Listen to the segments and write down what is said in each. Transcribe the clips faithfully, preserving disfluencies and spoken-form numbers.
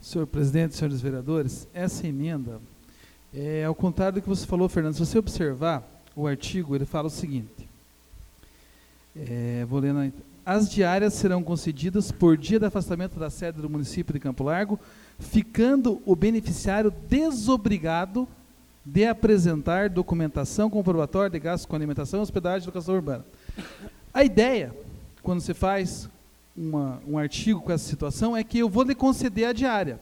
Senhor presidente, senhores vereadores, essa emenda, é, ao contrário do que você falou, Fernando, se você observar o artigo, ele fala o seguinte, é, vou ler na, as diárias serão concedidas por dia de afastamento da sede do município de Campo Largo, ficando o beneficiário desobrigado de apresentar documentação comprobatória de gastos com alimentação, hospedagem e educação urbana. A ideia, quando você faz uma, um artigo com essa situação, é que eu vou lhe conceder a diária.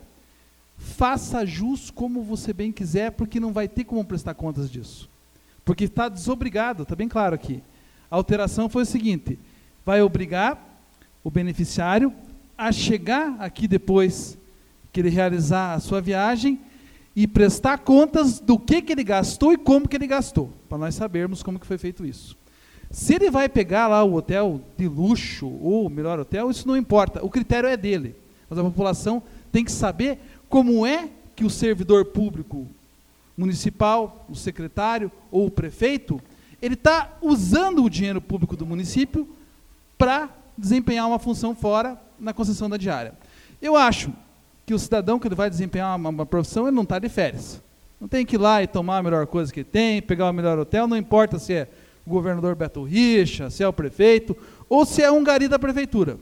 Faça jus como você bem quiser, porque não vai ter como prestar contas disso. Porque está desobrigado, está bem claro aqui. A alteração foi o seguinte, vai obrigar o beneficiário a chegar aqui depois que ele realizar a sua viagem e prestar contas do que, que ele gastou e como que ele gastou, para nós sabermos como que foi feito isso. Se ele vai pegar lá o hotel de luxo ou o melhor hotel, isso não importa, o critério é dele, mas a população tem que saber como é que o servidor público municipal, o secretário ou o prefeito, ele está usando o dinheiro público do município para desempenhar uma função fora na concessão da diária. Eu acho que o cidadão que ele vai desempenhar uma, uma profissão, ele não está de férias. Não tem que ir lá e tomar a melhor coisa que tem, pegar o melhor hotel, não importa se é o governador Beto Richa, se é o prefeito, ou se é um gari da prefeitura.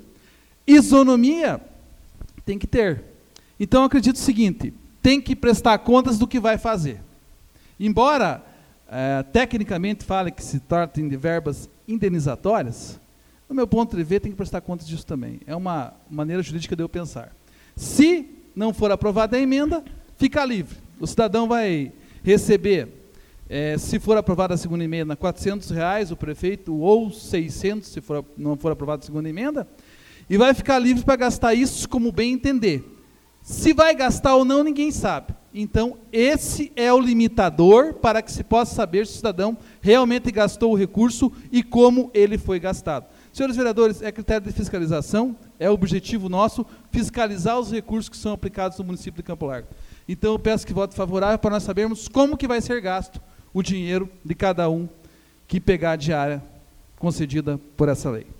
Isonomia tem que ter. Então, eu acredito o seguinte, tem que prestar contas do que vai fazer. Embora, é, tecnicamente, fale que se tratem de verbas indenizatórias, no meu ponto de vista, tem que prestar contas disso também. É uma maneira jurídica de eu pensar. Se não for aprovada a emenda, fica livre. O cidadão vai receber, é, se for aprovada a segunda emenda, quatrocentos reais, o prefeito, ou seiscentos, se for, não for aprovada a segunda emenda, e vai ficar livre para gastar isso como bem entender. Se vai gastar ou não, ninguém sabe. Então, esse é o limitador para que se possa saber se o cidadão realmente gastou o recurso e como ele foi gastado. Senhores vereadores, é critério de fiscalização, é o objetivo nosso, fiscalizar os recursos que são aplicados no município de Campo Largo. Então, eu peço que vote favorável para nós sabermos como que vai ser gasto o dinheiro de cada um que pegar a diária concedida por essa lei.